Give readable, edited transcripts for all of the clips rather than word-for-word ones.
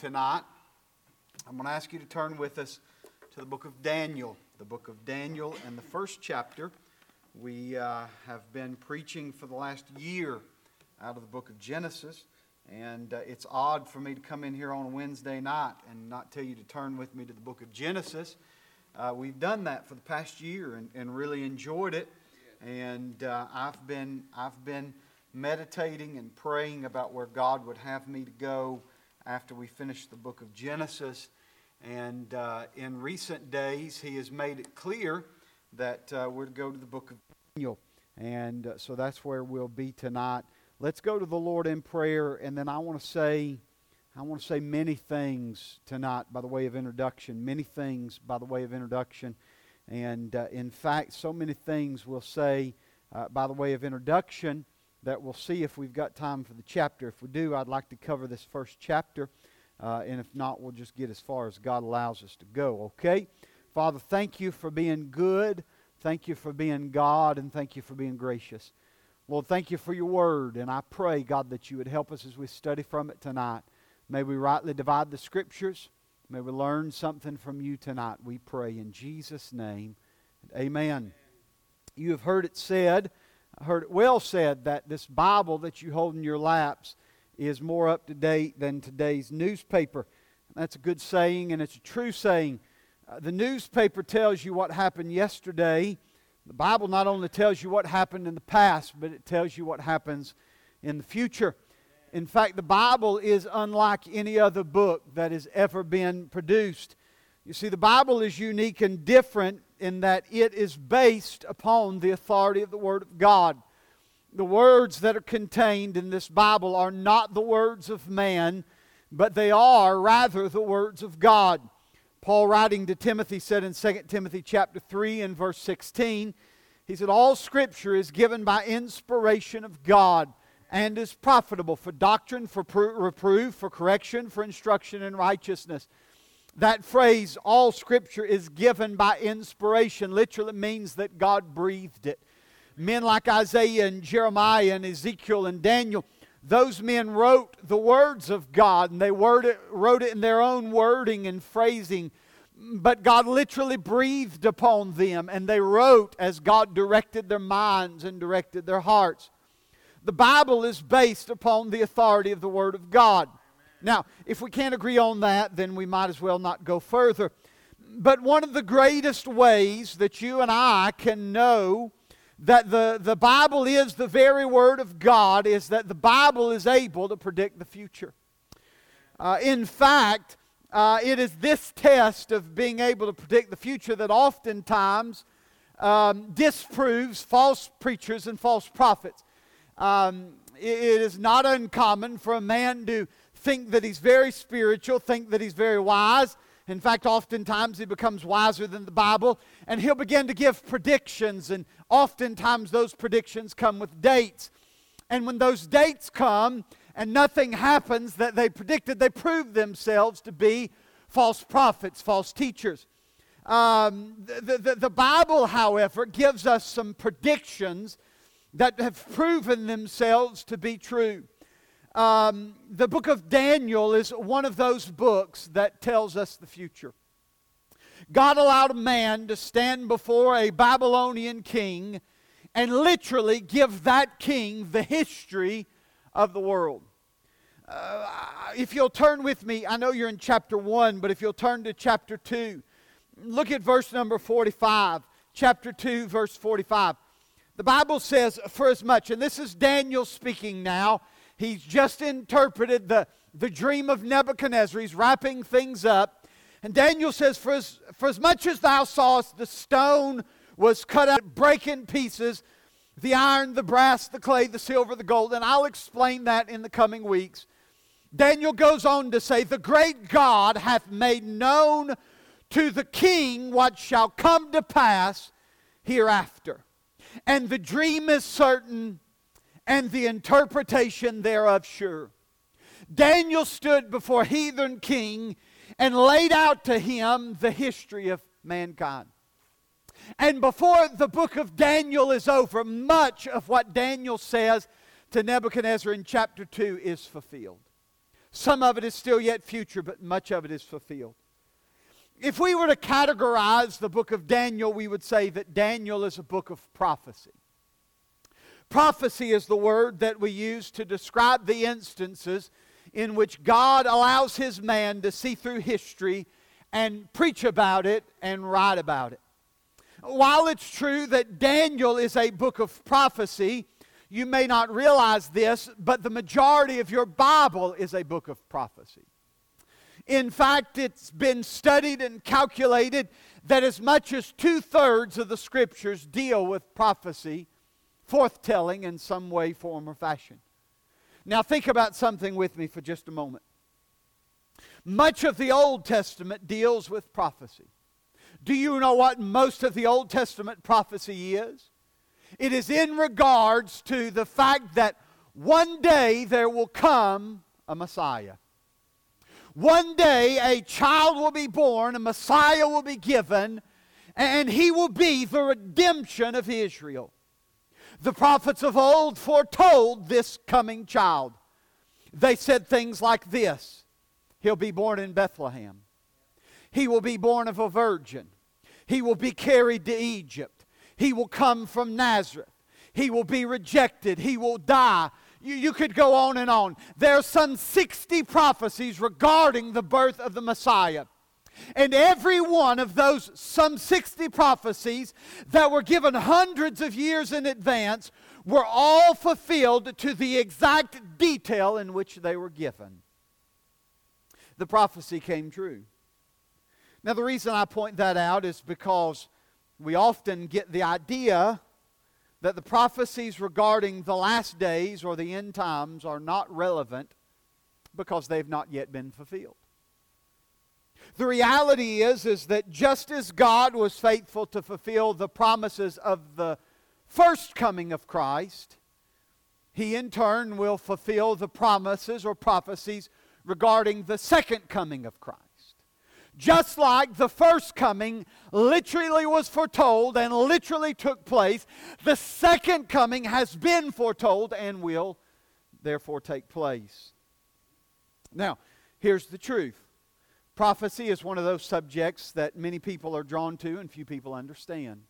Tonight, I'm going to ask you to turn with us to the book of Daniel. The book of Daniel and the first chapter. We have been preaching for the last year out of the book of Genesis. And it's odd for me to come in here on a Wednesday night and not tell you to turn with me to the book of Genesis. We've done that for the past year and really enjoyed it. And I've been meditating and praying about where God would have me to go after we finish the book of Genesis. And in recent days, He has made it clear that we're to go to the book of Daniel. And so that's where we'll be tonight. Let's go to the Lord in prayer, and then I want to say many things tonight by the way of introduction. Many things by the way of introduction. And in fact, so many things we'll say by the way of introduction that we'll see if we've got time for the chapter. If we do, I'd like to cover this first chapter. And if not, we'll just get as far as God allows us to go, okay? Father, thank you for being good. Thank you for being God, and thank you for being gracious. Lord, thank you for your word, and I pray, God, that you would help us as we study from it tonight. May we rightly divide the Scriptures. May we learn something from you tonight, we pray in Jesus' name. Amen. You have heard it well said, that this Bible that you hold in your laps is more up to date than today's newspaper. That's a good saying, and it's a true saying. The newspaper tells you what happened yesterday. The Bible not only tells you what happened in the past, but it tells you what happens in the future. In fact, the Bible is unlike any other book that has ever been produced. You see, the Bible is unique and different in that it is based upon the authority of the Word of God. The words that are contained in this Bible are not the words of man, but they are rather the words of God. Paul, writing to Timothy, said in 2 Timothy chapter 3 and verse 16, he said, "All Scripture is given by inspiration of God and is profitable for doctrine, for reproof, for correction, for instruction in righteousness." That phrase, all Scripture is given by inspiration, literally means that God breathed it. Men like Isaiah and Jeremiah and Ezekiel and Daniel, those men wrote the words of God, and they wrote it in their own wording and phrasing. But God literally breathed upon them, and they wrote as God directed their minds and directed their hearts. The Bible is based upon the authority of the Word of God. Now, if we can't agree on that, then we might as well not go further. But one of the greatest ways that you and I can know that the Bible is the very Word of God is that the Bible is able to predict the future. In fact, it is this test of being able to predict the future that oftentimes disproves false preachers and false prophets. It is not uncommon for a man to think that he's very spiritual, think that he's very wise. In fact, oftentimes he becomes wiser than the Bible, and he'll begin to give predictions, and oftentimes those predictions come with dates. And when those dates come and nothing happens that they predicted, they prove themselves to be false prophets, false teachers. The Bible, however, gives us some predictions that have proven themselves to be true. The book of Daniel is one of those books that tells us the future. God allowed a man to stand before a Babylonian king and literally give that king the history of the world. If you'll turn with me, I know you're in chapter 1, but if you'll turn to chapter 2, look at verse number 45. Chapter 2, verse 45. The Bible says, "For as much," and this is Daniel speaking now. He's just interpreted the dream of Nebuchadnezzar. He's wrapping things up. And Daniel says, for as much as thou sawest, the stone was cut out, break in pieces, the iron, the brass, the clay, the silver, the gold. And I'll explain that in the coming weeks. Daniel goes on to say, "The great God hath made known to the king what shall come to pass hereafter. And the dream is certain, and the interpretation thereof sure." Daniel stood before a heathen king and laid out to him the history of mankind. And before the book of Daniel is over, much of what Daniel says to Nebuchadnezzar in chapter 2 is fulfilled. Some of it is still yet future, but much of it is fulfilled. If we were to categorize the book of Daniel, we would say that Daniel is a book of prophecy. Prophecy is the word that we use to describe the instances in which God allows His man to see through history and preach about it and write about it. While it's true that Daniel is a book of prophecy, you may not realize this, but the majority of your Bible is a book of prophecy. In fact, it's been studied and calculated that as much as 2/3 of the Scriptures deal with prophecy, forthtelling in some way, form, or fashion. Now think about something with me for just a moment. Much of the Old Testament deals with prophecy. Do you know what most of the Old Testament prophecy is? It is in regards to the fact that one day there will come a Messiah. One day a child will be born, a Messiah will be given, and He will be the redemption of Israel. The prophets of old foretold this coming child. They said things like this: He'll be born in Bethlehem. He will be born of a virgin. He will be carried to Egypt. He will come from Nazareth. He will be rejected. He will die. You could go on and on. There are some 60 prophecies regarding the birth of the Messiah. And every one of those some 60 prophecies that were given hundreds of years in advance were all fulfilled to the exact detail in which they were given. The prophecy came true. Now, the reason I point that out is because we often get the idea that the prophecies regarding the last days or the end times are not relevant because they've not yet been fulfilled. The reality is that just as God was faithful to fulfill the promises of the first coming of Christ, He in turn will fulfill the promises or prophecies regarding the second coming of Christ. Just like the first coming literally was foretold and literally took place, the second coming has been foretold and will therefore take place. Now, here's the truth. Prophecy is one of those subjects that many people are drawn to and few people understand.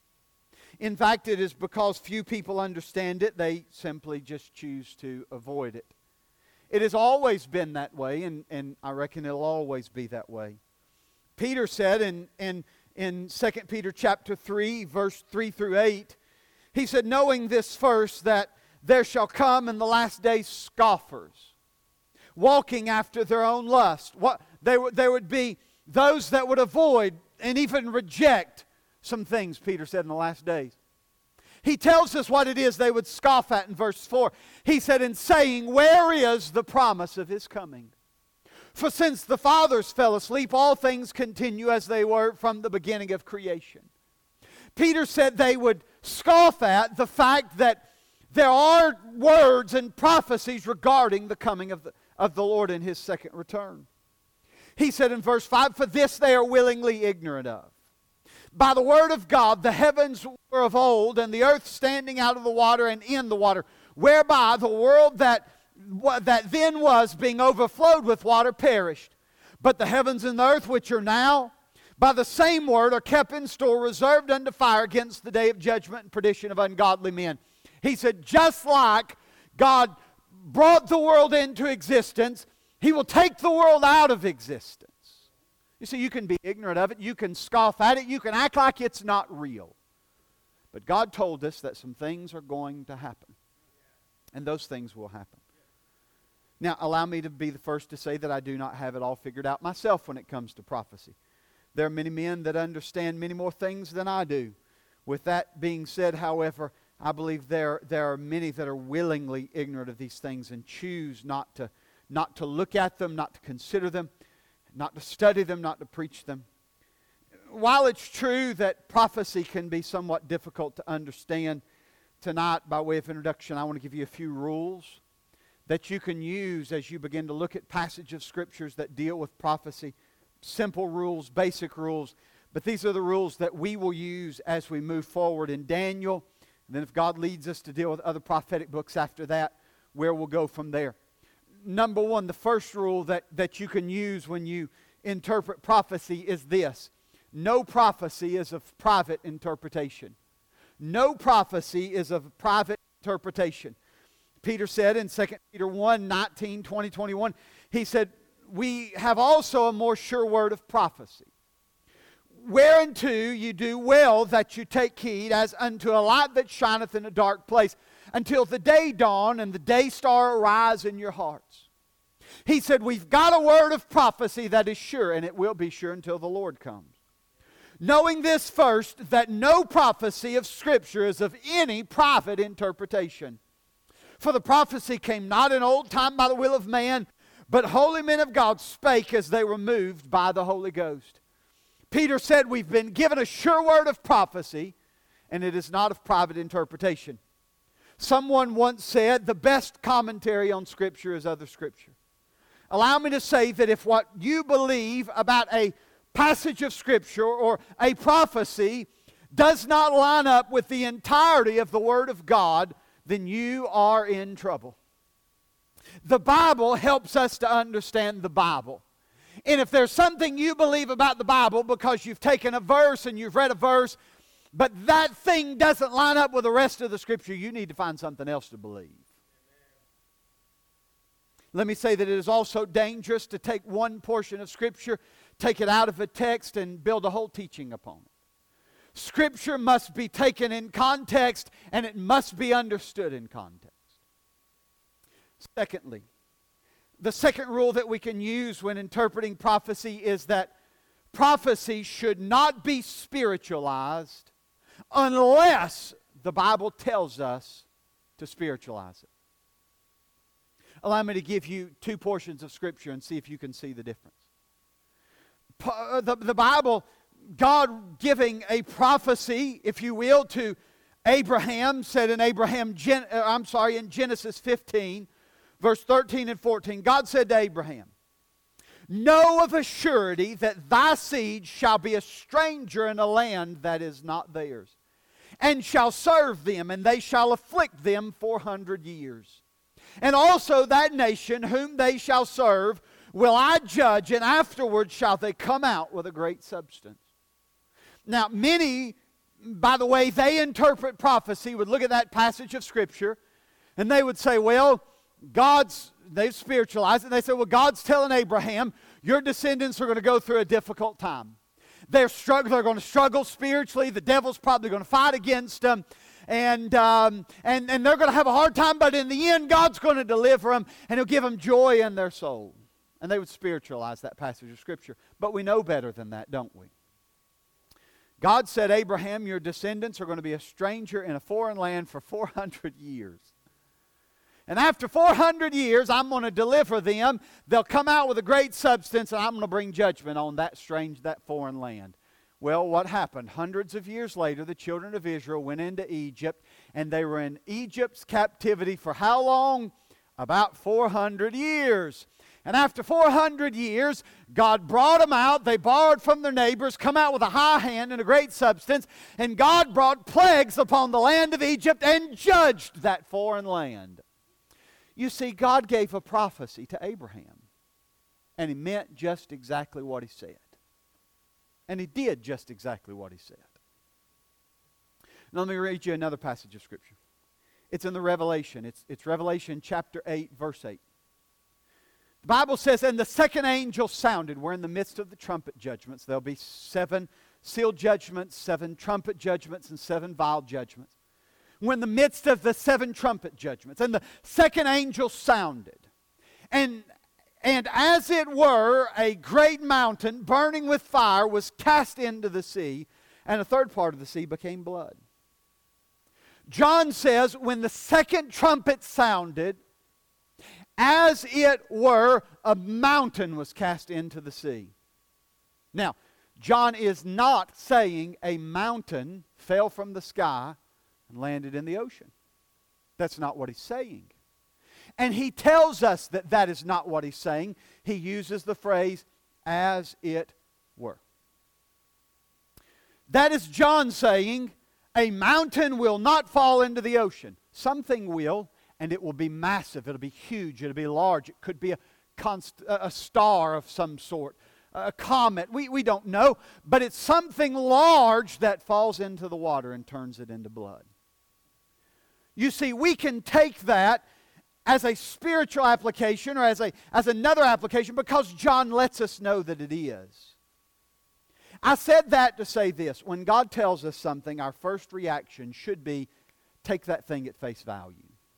In fact, it is because few people understand it, they simply just choose to avoid it. It has always been that way, and I reckon it'll always be that way. Peter said in 2 Peter chapter 3, verse 3 through 8, he said, knowing this first, that there shall come in the last days scoffers, walking after their own lust. There would be those that would avoid and even reject some things, Peter said, in the last days. He tells us what it is they would scoff at in verse 4. He said, in saying, where is the promise of His coming? For since the fathers fell asleep, all things continue as they were from the beginning of creation. Peter said they would scoff at the fact that there are words and prophecies regarding the coming of the Lord in His second return. He said in verse 5, for this they are willingly ignorant of. By the word of God, the heavens were of old, and the earth standing out of the water and in the water, whereby the world that then was, being overflowed with water, perished. But the heavens and the earth, which are now, by the same word, are kept in store, reserved unto fire against the day of judgment and perdition of ungodly men. He said, just like God brought the world into existence, He will take the world out of existence. You see, you can be ignorant of it, you can scoff at it, you can act like it's not real. But God told us that some things are going to happen. And those things will happen. Now, allow me to be the first to say that I do not have it all figured out myself when it comes to prophecy. There are many men that understand many more things than I do. With that being said, however, I believe there are many that are willingly ignorant of these things and choose not to look at them, not to consider them, not to study them, not to preach them. While it's true that prophecy can be somewhat difficult to understand, tonight, by way of introduction, I want to give you a few rules that you can use as you begin to look at passages of Scriptures that deal with prophecy. Simple rules, basic rules. But these are the rules that we will use as we move forward in Daniel. And then if God leads us to deal with other prophetic books after that, where we'll go from there. number one, the first rule that you can use when you interpret prophecy is this. No prophecy is of private interpretation. No prophecy is of private interpretation. Peter said in 2 Peter 1, 19, 20, 21, he said, we have also a more sure word of prophecy, whereunto you do well that you take heed, as unto a light that shineth in a dark place, until the day dawn and the day star arise in your hearts. He said, we've got a word of prophecy that is sure, and it will be sure until the Lord comes. Knowing this first, that no prophecy of Scripture is of any private interpretation. For the prophecy came not in old time by the will of man, but holy men of God spake as they were moved by the Holy Ghost. Peter said we've been given a sure word of prophecy, and it is not of private interpretation. Someone once said the best commentary on Scripture is other Scripture. Allow me to say that if what you believe about a passage of Scripture or a prophecy does not line up with the entirety of the Word of God, then you are in trouble. The Bible helps us to understand the Bible. And if there's something you believe about the Bible because you've taken a verse and you've read a verse, but that thing doesn't line up with the rest of the Scripture, you need to find something else to believe. Let me say that it is also dangerous to take one portion of Scripture, take it out of a text, and build a whole teaching upon it. Scripture must be taken in context, and it must be understood in context. Secondly, the second rule that we can use when interpreting prophecy is that prophecy should not be spiritualized unless the Bible tells us to spiritualize it. Allow me to give you two portions of Scripture and see if you can see the difference. The Bible, God giving a prophecy, if you will, to Abraham, said in Genesis 15, verse 13 and 14, God said to Abraham, know of a surety that thy seed shall be a stranger in a land that is not theirs, and shall serve them, and they shall afflict them 400 years. And also that nation whom they shall serve will I judge, and afterward shall they come out with a great substance. Now, many, by the way they interpret prophecy, would look at that passage of Scripture, and they would say, well, they've spiritualized it, and they say, well, God's telling Abraham, your descendants are going to go through a difficult time. They're going to struggle spiritually. The devil's probably going to fight against them. And they're going to have a hard time, but in the end, God's going to deliver them, and He'll give them joy in their soul. And they would spiritualize that passage of Scripture. But we know better than that, don't we? God said, Abraham, your descendants are going to be a stranger in a foreign land for 400 years. And after 400 years, I'm going to deliver them. They'll come out with a great substance, and I'm going to bring judgment on that foreign land. Well, what happened? Hundreds of years later, the children of Israel went into Egypt, and they were in Egypt's captivity for how long? About 400 years. And after 400 years, God brought them out. They borrowed from their neighbors, come out with a high hand and a great substance, and God brought plagues upon the land of Egypt and judged that foreign land. You see, God gave a prophecy to Abraham, and He meant just exactly what He said. And He did just exactly what He said. Now let me read you another passage of Scripture. It's in the Revelation. It's Revelation chapter 8, verse 8. The Bible says, and the second angel sounded. We're in the midst of the trumpet judgments. There'll be 7 sealed judgments, 7 trumpet judgments, and 7 vial judgments. We're in the midst of the 7 trumpet judgments. And the second angel sounded. And as it were, a great mountain burning with fire was cast into the sea, and a third part of the sea became blood. John says, when the second trumpet sounded, as it were, a mountain was cast into the sea. Now, John is not saying a mountain fell from the sky and landed in the ocean. That's not what he's saying. And he tells us that that is not what he's saying. He uses the phrase, as it were. That is John saying, a mountain will not fall into the ocean. Something will, and it will be massive. It'll be huge. It'll be large. It could be a star of some sort, a comet. We don't know, but it's something large that falls into the water and turns it into blood. You see, we can take that as a spiritual application or as another application because John lets us know that it is. I said that to say this. When God tells us something, our first reaction should be, take that thing at face value.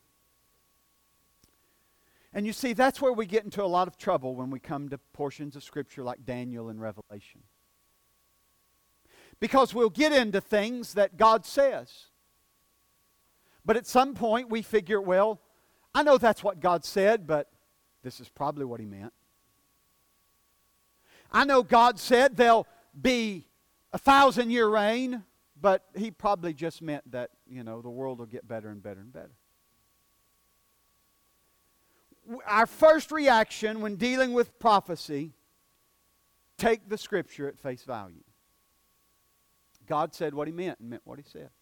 And you see, that's where we get into a lot of trouble when we come to portions of Scripture like Daniel and Revelation. Because we'll get into things that God says. But at some point we figure, well, I know that's what God said, but this is probably what He meant. I know God said there'll be 1,000-year reign, but He probably just meant that, the world will get better and better and better. Our first reaction when dealing with prophecy, take the Scripture at face value. God said what He meant and meant what He said.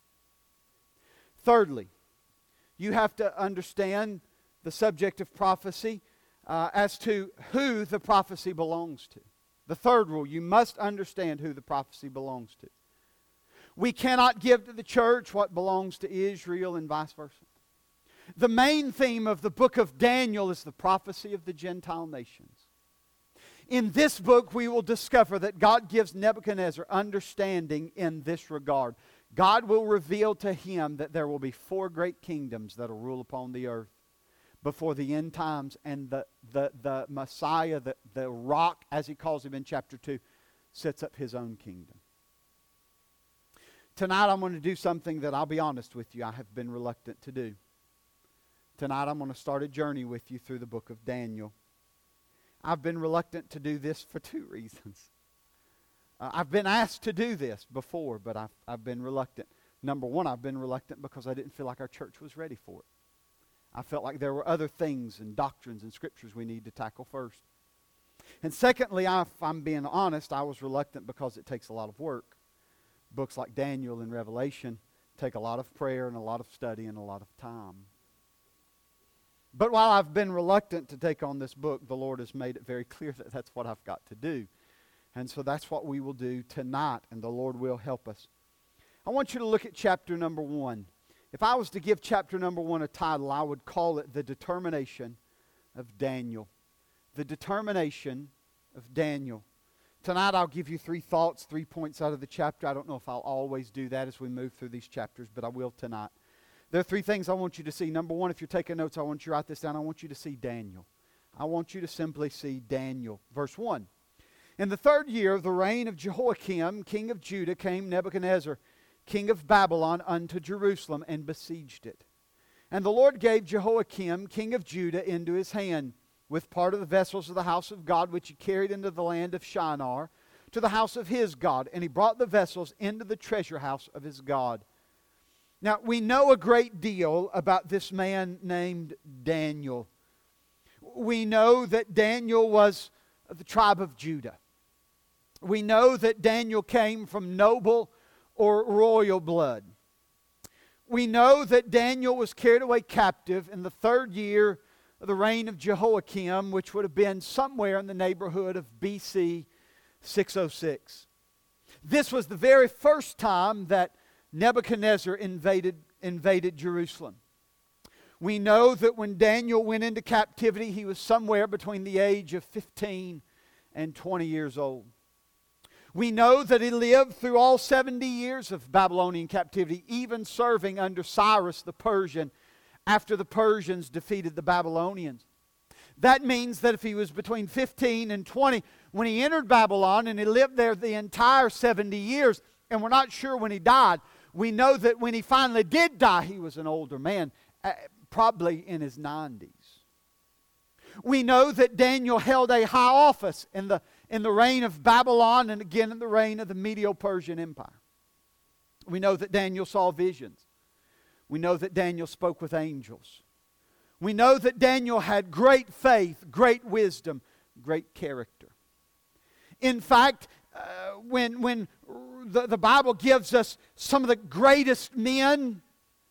Thirdly, you have to understand the subject of prophecy as to who the prophecy belongs to. The third rule, you must understand who the prophecy belongs to. We cannot give to the church what belongs to Israel and vice versa. The main theme of the book of Daniel is the prophecy of the Gentile nations. In this book, we will discover that God gives Nebuchadnezzar understanding in this regard. God will reveal to him that there will be 4 great kingdoms that will rule upon the earth before the end times, and the Messiah, the rock, as he calls him in chapter 2, sets up his own kingdom. Tonight I'm going to do something that, I'll be honest with you, I have been reluctant to do. Tonight I'm going to start a journey with you through the book of Daniel. I've been reluctant to do this for 2 reasons. I've been asked to do this before, but I've been reluctant. Number one, I've been reluctant because I didn't feel like our church was ready for it. I felt like there were other things and doctrines and scriptures we need to tackle first. And secondly, if I'm being honest, I was reluctant because it takes a lot of work. Books like Daniel and Revelation take a lot of prayer and a lot of study and a lot of time. But while I've been reluctant to take on this book, the Lord has made it very clear that that's what I've got to do. And so that's what we will do tonight, and the Lord will help us. I want you to look at chapter number 1. If I was to give chapter number 1 a title, I would call it The Determination of Daniel. The Determination of Daniel. Tonight I'll give you 3 thoughts, 3 points out of the chapter. I don't know if I'll always do that as we move through these chapters, but I will tonight. There are 3 things I want you to see. Number 1, if you're taking notes, I want you to write this down. I want you to see Daniel. I want you to simply see Daniel. Verse 1. In the 3rd year of the reign of Jehoiakim, king of Judah, came Nebuchadnezzar, king of Babylon, unto Jerusalem, and besieged it. And the Lord gave Jehoiakim, king of Judah, into his hand, with part of the vessels of the house of God, which he carried into the land of Shinar, to the house of his God. And he brought the vessels into the treasure house of his God. Now, we know a great deal about this man named Daniel. We know that Daniel was of the tribe of Judah. We know that Daniel came from noble or royal blood. We know that Daniel was carried away captive in the 3rd year of the reign of Jehoiakim, which would have been somewhere in the neighborhood of BC 606. This was the very first time that Nebuchadnezzar invaded Jerusalem. We know that when Daniel went into captivity, he was somewhere between the age of 15 and 20 years old. We know that he lived through all 70 years of Babylonian captivity, even serving under Cyrus the Persian after the Persians defeated the Babylonians. That means that if he was between 15 and 20 when he entered Babylon, and he lived there the entire 70 years, and we're not sure when he died, we know that when he finally did die, he was an older man, probably in his 90s. We know that Daniel held a high office in the reign of Babylon, and again in the reign of the Medo-Persian Empire. We know that Daniel saw visions. We know that Daniel spoke with angels. We know that Daniel had great faith, great wisdom, great character. In fact, when the Bible gives us some of the greatest men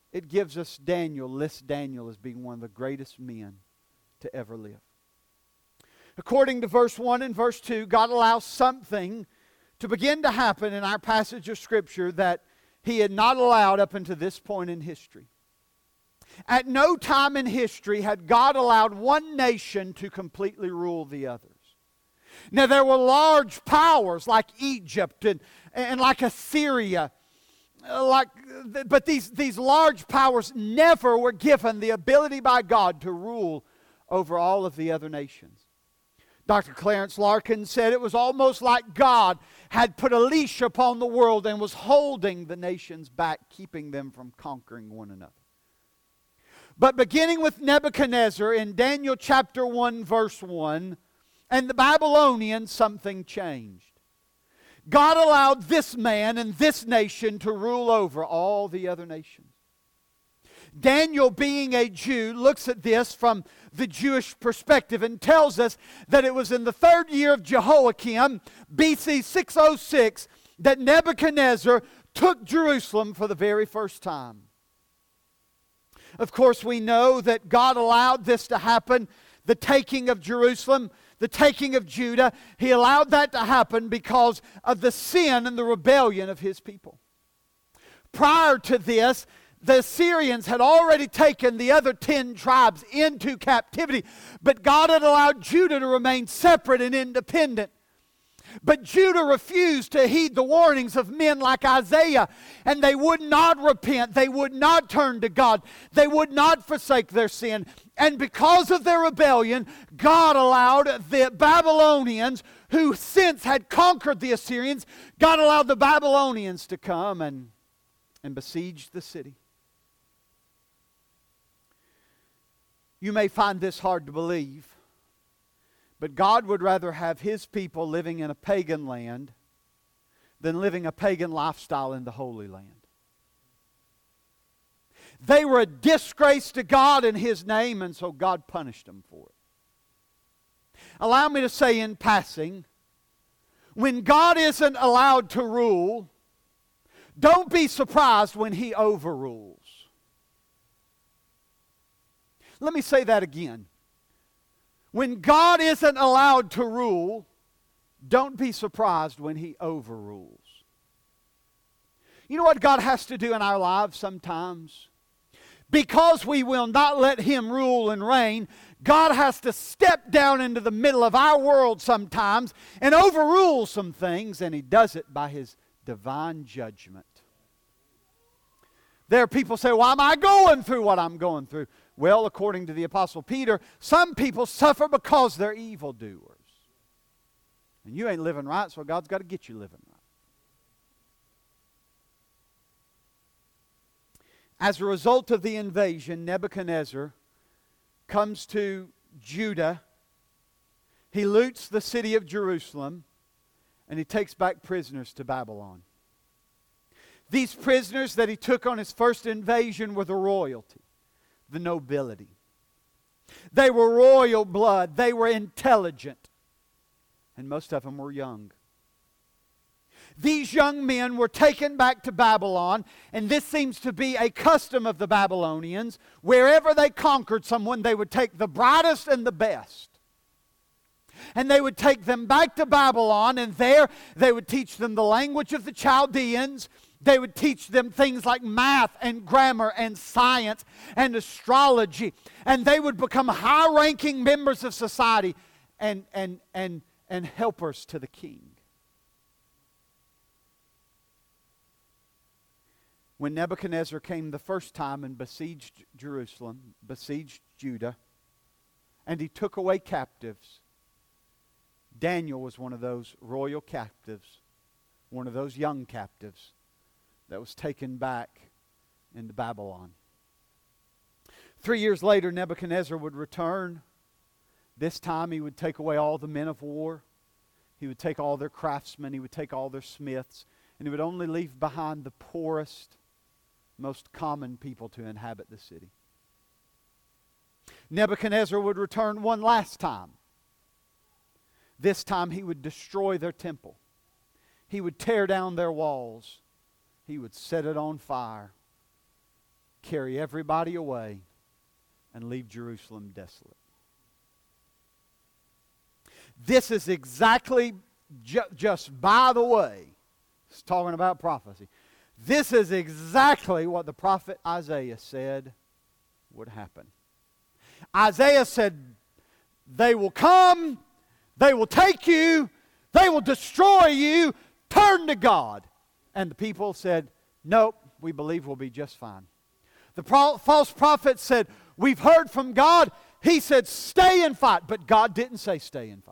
it gives us Daniel, lists Daniel as being one of the greatest men to ever live. According to verse 1 and verse 2, God allows something to begin to happen in our passage of Scripture that He had not allowed up until this point in history. At no time in history had God allowed one nation to completely rule the others. Now there were large powers like Egypt and like Assyria, but these large powers never were given the ability by God to rule over all of the other nations. Dr. Clarence Larkin said it was almost like God had put a leash upon the world and was holding the nations back, keeping them from conquering one another. But beginning with Nebuchadnezzar in Daniel chapter 1 verse 1, and the Babylonians, something changed. God allowed this man and this nation to rule over all the other nations. Daniel, being a Jew, looks at this from the Jewish perspective and tells us that it was in the 3rd year of Jehoiakim, BC 606, that Nebuchadnezzar took Jerusalem for the very first time. Of course, we know that God allowed this to happen, the taking of Jerusalem, the taking of Judah. He allowed that to happen because of the sin and the rebellion of His people. Prior to this, the Assyrians had already taken the other 10 tribes into captivity, but God had allowed Judah to remain separate and independent. But Judah refused to heed the warnings of men like Isaiah, and they would not repent. They would not turn to God. They would not forsake their sin. And because of their rebellion, God allowed the Babylonians, who since had conquered the Assyrians, God allowed the Babylonians to come and besiege the city. You may find this hard to believe, but God would rather have His people living in a pagan land than living a pagan lifestyle in the Holy Land. They were a disgrace to God and His name, and so God punished them for it. Allow me to say in passing, when God isn't allowed to rule, don't be surprised when He overrules. Let me say that again. When God isn't allowed to rule, don't be surprised when He overrules. You know what God has to do in our lives sometimes? Because we will not let Him rule and reign, God has to step down into the middle of our world sometimes and overrule some things, and He does it by His divine judgment. There are people say, why am I going through what I'm going through? Well, according to the Apostle Peter, some people suffer because they're evildoers. And you ain't living right, so God's got to get you living right. As a result of the invasion, Nebuchadnezzar comes to Judah. He loots the city of Jerusalem, and he takes back prisoners to Babylon. These prisoners that he took on his first invasion were the royalty, the nobility. They were royal blood. They were intelligent. And most of them were young. These young men were taken back to Babylon, and this seems to be a custom of the Babylonians. Wherever they conquered someone, they would take the brightest and the best. And they would take them back to Babylon, and there they would teach them the language of the Chaldeans. They would teach them things like math and grammar and science and astrology. And they would become high-ranking members of society and helpers to the king. When Nebuchadnezzar came the first time and besieged Jerusalem, besieged Judah, and he took away captives, Daniel was one of those royal captives, one of those young captives that was taken back into Babylon. 3 years later, Nebuchadnezzar would return. This time he would take away all the men of war. He would take all their craftsmen. He would take all their smiths. And he would only leave behind the poorest, most common people to inhabit the city. Nebuchadnezzar would return one last time. This time he would destroy their temple. He would tear down their walls. He would set it on fire. carry everybody away, and leave Jerusalem desolate. This is exactly, just by the way, it's talking about prophecy. This is exactly what the prophet Isaiah said would happen. Isaiah said, they will come, they will take you, they will destroy you, turn to God. And the people said, nope, we believe we'll be just fine. The false prophet said, we've heard from God. He said, stay and fight. But God didn't say stay and fight.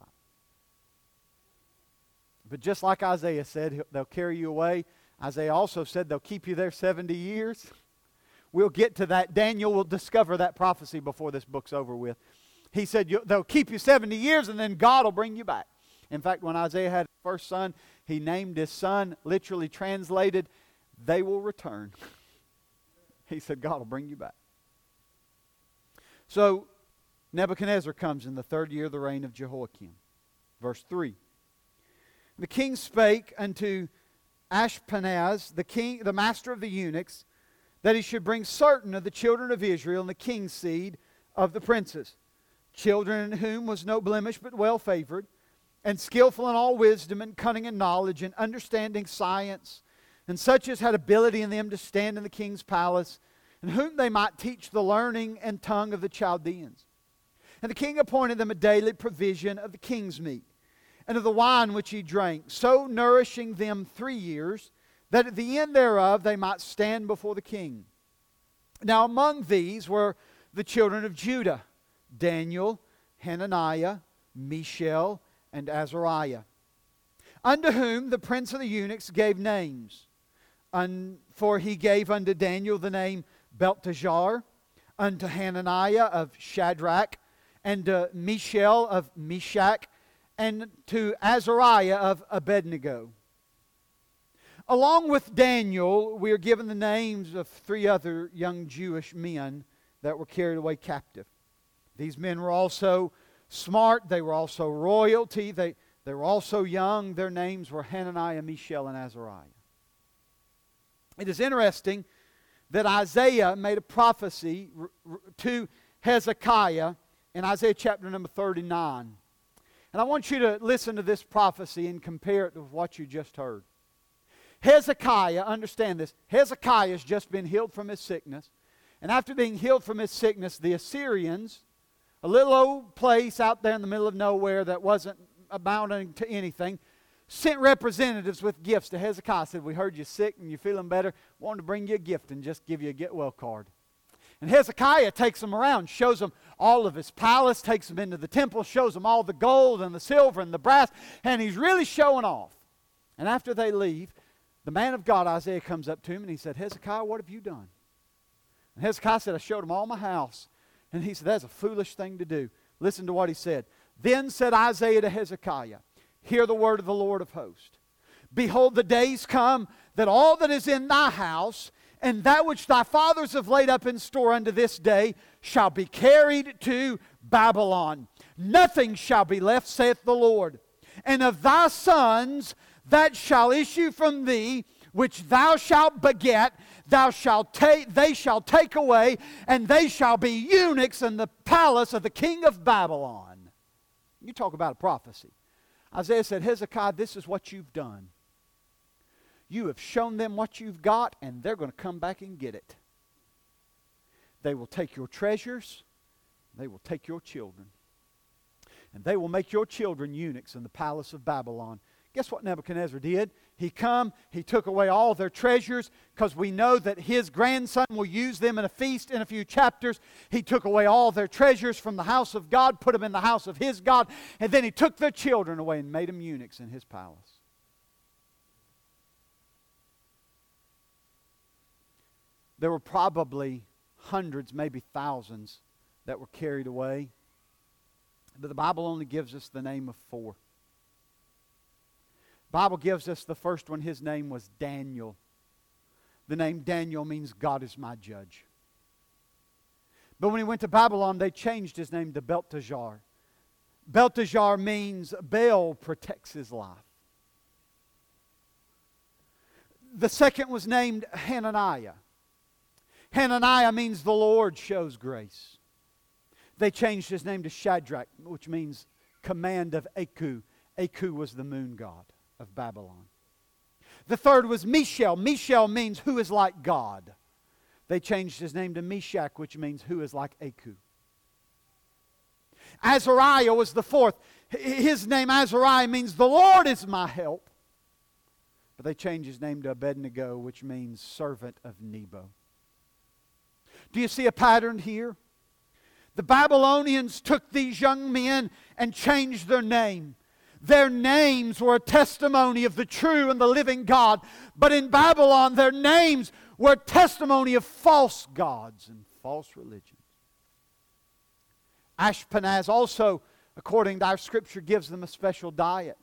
But just like Isaiah said, they'll carry you away. Isaiah also said they'll keep you there 70 years. We'll get to that. Daniel will discover that prophecy before this book's over with. He said they'll keep you 70 years and then God will bring you back. In fact, when Isaiah had his first son, he named his son, literally translated, they will return. He said, God will bring you back. So, Nebuchadnezzar comes in the 3rd year of the reign of Jehoiakim. Verse 3. The king spake unto Ashpenaz, the master of the eunuchs, that he should bring certain of the children of Israel and the king's seed of the princes, children in whom was no blemish but well favored, and skillful in all wisdom and cunning and knowledge and understanding science, and such as had ability in them to stand in the king's palace, and whom they might teach the learning and tongue of the Chaldeans. And the king appointed them a daily provision of the king's meat, and of the wine which he drank, so nourishing them 3 years, that at the end thereof they might stand before the king. Now among these were the children of Judah, Daniel, Hananiah, Mishael, and Azariah, unto whom the prince of the eunuchs gave names. For he gave unto Daniel the name Belteshazzar, unto Hananiah of Shadrach, and to Mishael of Meshach, and to Azariah of Abednego. Along with Daniel, we are given the names of 3 other young Jewish men that were carried away captive. These men were also smart. They were also royalty. They were also young. Their names were Hananiah, Mishael, and Azariah. It is interesting that Isaiah made a prophecy to Hezekiah in Isaiah chapter number 39. And I want you to listen to this prophecy and compare it to what you just heard. Hezekiah, understand this, Hezekiah has just been healed from his sickness. And after being healed from his sickness, the Assyrians, a little old place out there in the middle of nowhere that wasn't amounting to anything, sent representatives with gifts to Hezekiah. Said, we heard you're sick and you're feeling better. Wanted to bring you a gift and just give you a get well card. And Hezekiah takes them around, shows them all of his palace, takes them into the temple, shows them all the gold and the silver and the brass, and he's really showing off. And after they leave, the man of God, Isaiah, comes up to him and he said, Hezekiah, what have you done? And Hezekiah said, I showed him all my house. And he said, that's a foolish thing to do. Listen to what he said. Then said Isaiah to Hezekiah, hear the word of the Lord of hosts. Behold, the days come that all that is in thy house and that which thy fathers have laid up in store unto this day shall be carried to Babylon. Nothing shall be left, saith the Lord. And of thy sons that shall issue from thee, which thou shalt beget, they shall take away, and they shall be eunuchs in the palace of the king of Babylon. You talk about a prophecy. Isaiah said, Hezekiah, this is what you've done. You have shown them what you've got, and they're going to come back and get it. They will take your treasures, they will take your children, and they will make your children eunuchs in the palace of Babylon. Guess what Nebuchadnezzar did? He took away all their treasures, because we know that his grandson will use them in a feast in a few chapters. He took away all their treasures from the house of God, put them in the house of his God, and then he took their children away and made them eunuchs in his palace. There were probably hundreds, maybe thousands, that were carried away. But the Bible only gives us the name of 4. The Bible gives us the first one. His name was Daniel. The name Daniel means God is my judge. But when he went to Babylon, they changed his name to Belteshazzar. Belteshazzar means Baal protects his life. The second was named Hananiah. Hananiah means the Lord shows grace. They changed his name to Shadrach, which means command of Aku. Aku was the moon god of Babylon. The third was Mishael. Mishael means who is like God. They changed his name to Meshach, which means who is like Aku. Azariah was the fourth. His name Azariah means the Lord is my help. But they changed his name to Abednego, which means servant of Nebo. Do you see a pattern here? The Babylonians took these young men and changed their name. Their names were a testimony of the true and the living God. But in Babylon, their names were a testimony of false gods and false religions. Ashpenaz also, according to our scripture, gives them a special diet.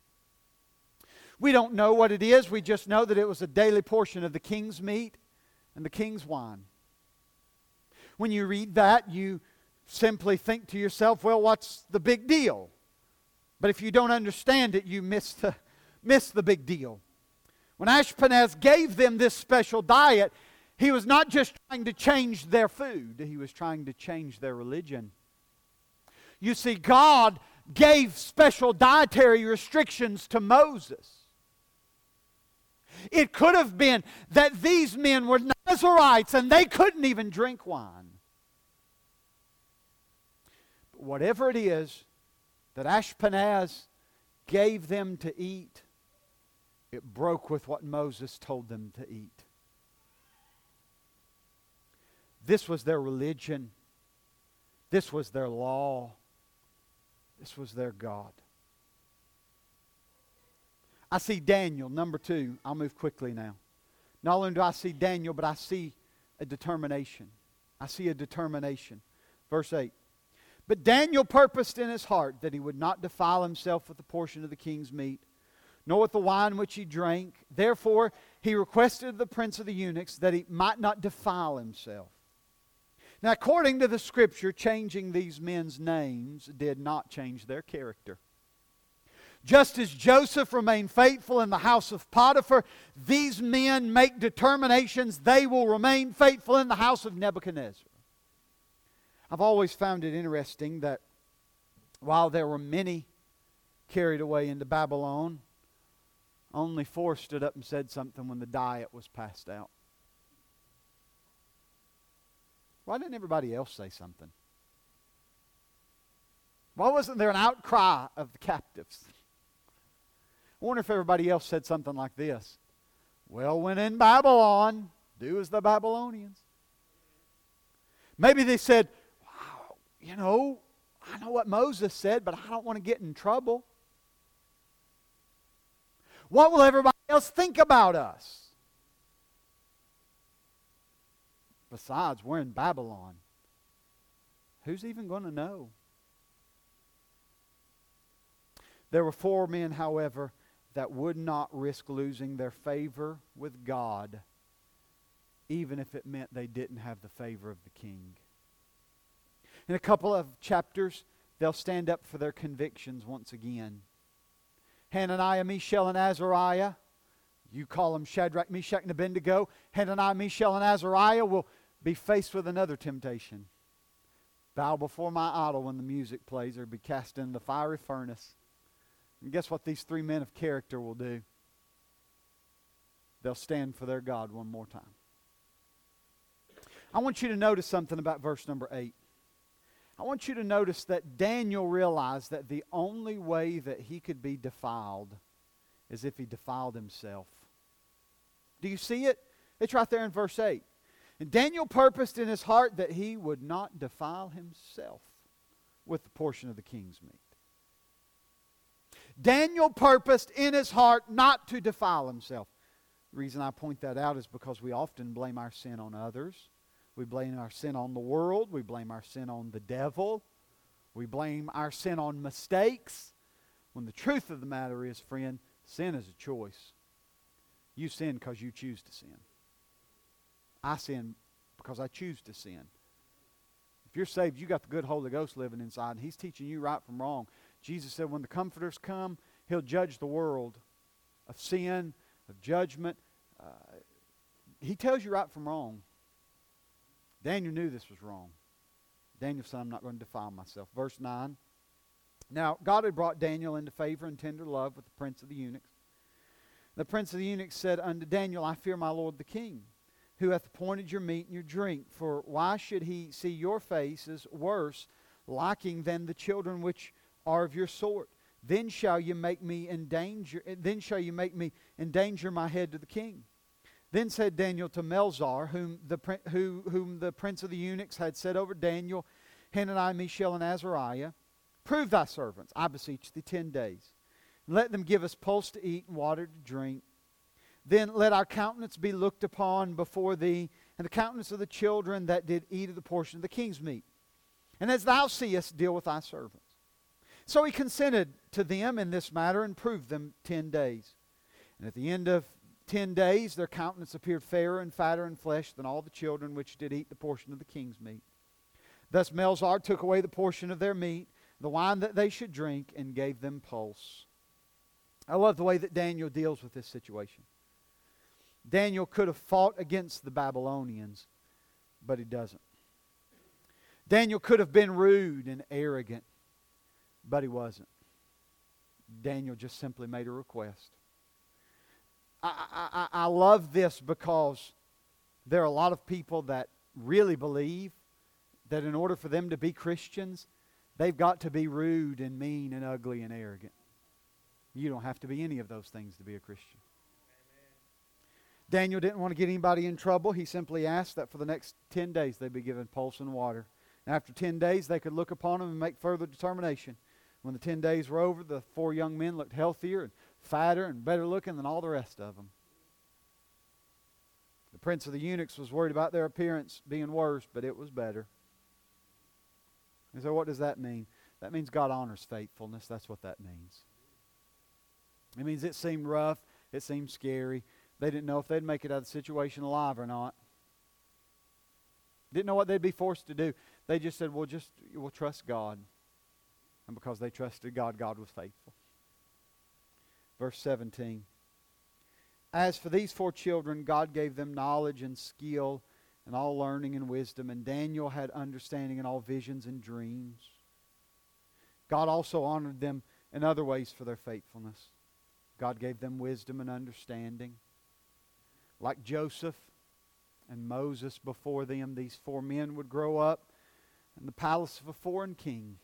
We don't know what it is. We just know that it was a daily portion of the king's meat and the king's wine. When you read that, you simply think to yourself, well, what's the big deal? But if you don't understand it, you miss the big deal. When Ashpenaz gave them this special diet, he was not just trying to change their food, he was trying to change their religion. You see, God gave special dietary restrictions to Moses. It could have been that these men were Nazarites and they couldn't even drink wine. But whatever it is that Ashpenaz gave them to eat, it broke with what Moses told them to eat. This was their religion. This was their law. This was their God. I see Daniel, number 2. I'll move quickly now. Not only do I see Daniel, but I see a determination. I see a determination. Verse 8. But Daniel purposed in his heart that he would not defile himself with the portion of the king's meat, nor with the wine which he drank. Therefore he requested of the prince of the eunuchs that he might not defile himself. Now, according to the Scripture, changing these men's names did not change their character. Just as Joseph remained faithful in the house of Potiphar, these men make determinations they will remain faithful in the house of Nebuchadnezzar. I've always found it interesting that while there were many carried away into Babylon, only 4 stood up and said something when the diet was passed out. Why didn't everybody else say something? Why wasn't there an outcry of the captives? I wonder if everybody else said something like this. Well, when in Babylon, do as the Babylonians. Maybe they said, wow, I know what Moses said, but I don't want to get in trouble. What will everybody else think about us? Besides, we're in Babylon. Who's even going to know? There were 4 men, however, that would not risk losing their favor with God, even if it meant they didn't have the favor of the king. In a couple of chapters, they'll stand up for their convictions once again. Hananiah, Mishael, and Azariah, you call them Shadrach, Meshach, and Abednego. Hananiah, Mishael, and Azariah will be faced with another temptation. Bow before my idol when the music plays, or be cast in the fiery furnace. And guess what these 3 men of character will do? They'll stand for their God one more time. I want you to notice something about verse number 8. I want you to notice that Daniel realized that the only way that he could be defiled is if he defiled himself. Do you see it? It's right there in verse 8. And Daniel purposed in his heart that he would not defile himself with the portion of the king's meat. Daniel purposed in his heart not to defile himself. The reason I point that out is because we often blame our sin on others. We blame our sin on the world. We blame our sin on the devil. We blame our sin on mistakes. When the truth of the matter is, friend, sin is a choice. You sin because you choose to sin. I sin because I choose to sin. If you're saved, you got the good Holy Ghost living inside, and He's teaching you right from wrong. Jesus said when the Comforters come, He'll judge the world of sin, of judgment. He tells you right from wrong. Daniel knew this was wrong. Daniel said, I'm not going to defile myself. Verse 9. Now, God had brought Daniel into favor and tender love with the prince of the eunuchs. The prince of the eunuchs said unto Daniel, I fear my lord the king, who hath appointed your meat and your drink. For why should he see your faces worse, lacking than the children which are of your sort? Then shall you make me endanger my head to the king. Then said Daniel to Melzar, whom the prince of the eunuchs had set over Daniel, Hananiah, Mishael, and Azariah, prove thy servants, I beseech thee, 10 days. And let them give us pulse to eat and water to drink. Then let our countenance be looked upon before thee, and the countenance of the children that did eat of the portion of the king's meat. And as thou seest, deal with thy servants. So he consented to them in this matter, and proved them 10 days. And at the end of 10 days their countenance appeared fairer and fatter in flesh than all the children which did eat the portion of the king's meat. Thus Melzar took away the portion of their meat, the wine that they should drink, and gave them pulse. I love the way that Daniel deals with this situation. Daniel could have fought against the Babylonians, but he doesn't. Daniel could have been rude and arrogant, but he wasn't. Daniel just simply made a request. I love this because there are a lot of people that really believe that in order for them to be Christians, they've got to be rude and mean and ugly and arrogant. You don't have to be any of those things to be a Christian. Daniel didn't want to get anybody in trouble. He simply asked that for the next 10 days they be given pulse and water. And after 10 days, they could look upon him and make further determination. When the 10 days were over, the 4 young men looked healthier and fatter and better looking than all the rest of them. The prince of the eunuchs was worried about their appearance being worse, but it was better. And so what does that mean? That means God honors faithfulness. That's what that means. It means it seemed rough. It seemed scary. They didn't know if they'd make it out of the situation alive or not. Didn't know what they'd be forced to do. They just said, we'll trust God. And because they trusted God, God was faithful. Verse 17. As for these 4 children, God gave them knowledge and skill and all learning and wisdom. And Daniel had understanding in all visions and dreams. God also honored them in other ways for their faithfulness. God gave them wisdom and understanding. Like Joseph and Moses before them, these 4 men would grow up in the palace of a foreign king.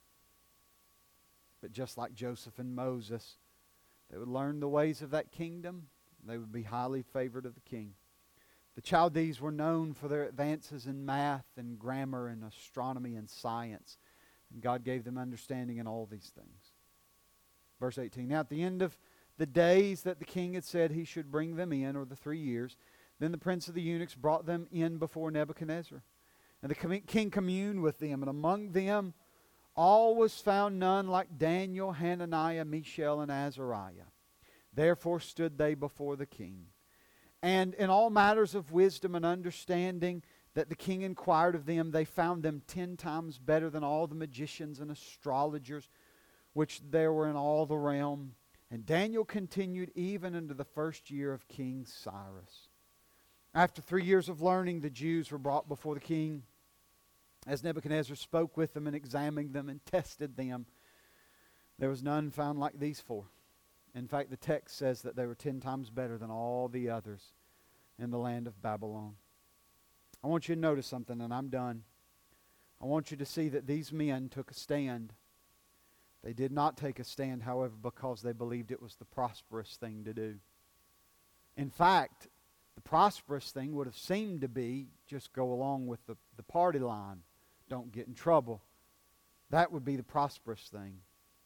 But just like Joseph and Moses, they would learn the ways of that kingdom. They would be highly favored of the king. The Chaldees were known for their advances in math and grammar and astronomy and science. And God gave them understanding in all these things. Verse 18. Now at the end of the days that the king had said he should bring them in, or the 3 years, then the prince of the eunuchs brought them in before Nebuchadnezzar. And the king communed with them, and among them all was found none like Daniel, Hananiah, Mishael, and Azariah. Therefore stood they before the king. And in all matters of wisdom and understanding that the king inquired of them, they found them 10 times better than all the magicians and astrologers which there were in all the realm. And Daniel continued even into the 1st year of King Cyrus. After 3 years of learning, the Jews were brought before the king. As Nebuchadnezzar spoke with them and examined them and tested them, there was none found like these 4. In fact, the text says that they were 10 times better than all the others in the land of Babylon. I want you to notice something, and I'm done. I want you to see that these men took a stand. They did not take a stand, however, because they believed it was the prosperous thing to do. In fact, the prosperous thing would have seemed to be just go along with the party line. Don't get in trouble. That would be the prosperous thing.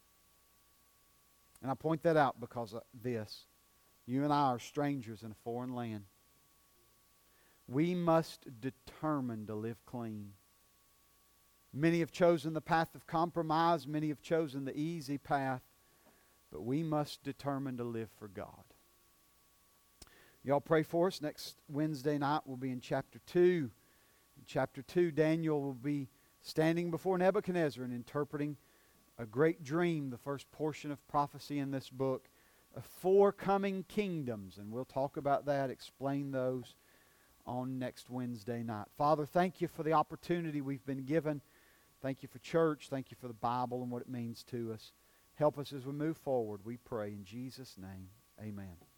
And I point that out because of this. You and I are strangers in a foreign land. We must determine to live clean. Many have chosen the path of compromise. Many have chosen the easy path. But we must determine to live for God. Y'all pray for us. Next Wednesday night we'll be in chapter 2. In chapter 2, Daniel will be standing before Nebuchadnezzar and interpreting a great dream, the first portion of prophecy in this book, of 4 coming kingdoms. And we'll talk about that, explain those on next Wednesday night. Father, thank you for the opportunity we've been given. Thank you for church. Thank you for the Bible and what it means to us. Help us as we move forward, we pray in Jesus' name. Amen.